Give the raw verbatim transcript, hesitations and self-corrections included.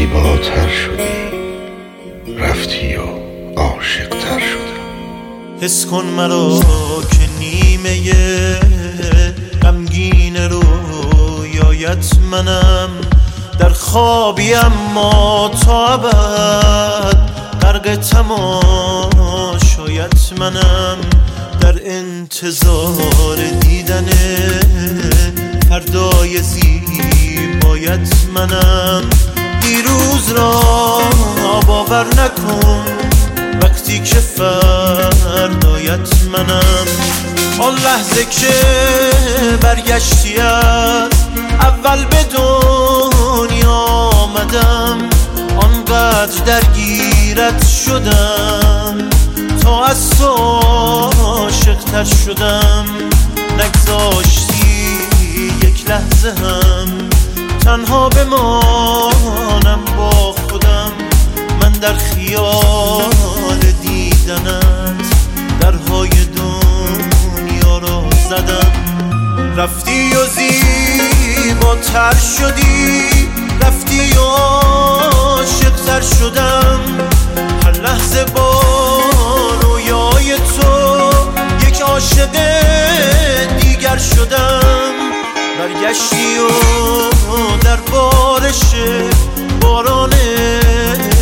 زیباتر شدی، رفتی و عاشق‌تر شدم. حس کن مرا که نیمه غمگین رویایت منم، در خوابی اما تا ابد غرق تماشایت منم، در انتظار دیدن فردای زیبایت منم. دیروز را باور نکن وقتی که فردایت منم. آن لحظه که برگشتی از اول به دنیا آمدم، آنقدر درگیرت شدم تا از تو عاشق‌تر شدم. نگذاشتی یک لحظه هم تنها بمانم با خودم، من در خیال دیدنت درهای دنیا را زدم. رفتی و زیباتر شدی، رفتی و عاشق‌تر شدم. هر لحظه با رویای تو یک عاشق دیگر شدم. برگشتی و در بارش